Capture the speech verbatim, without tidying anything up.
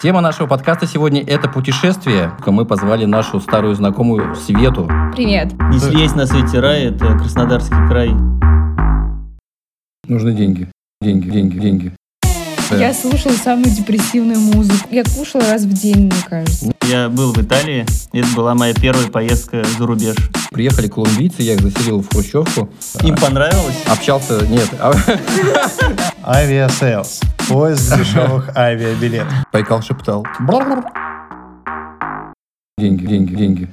Тема нашего подкаста сегодня – это путешествие. Мы позвали нашу старую знакомую Свету. Привет. Не слезь на свете рай, это Краснодарский край. Нужны деньги. Деньги, деньги, деньги. Я слушала самую депрессивную музыку. Я кушала раз в день, мне кажется. Я был в Италии. Это была моя первая поездка за рубеж. Приехали колумбийцы, я их заселил в хрущевку. Им понравилось? Общался, нет. Авиасейлс. Поиск дешевых авиабилетов. Байкал шептал. Деньги, деньги, деньги.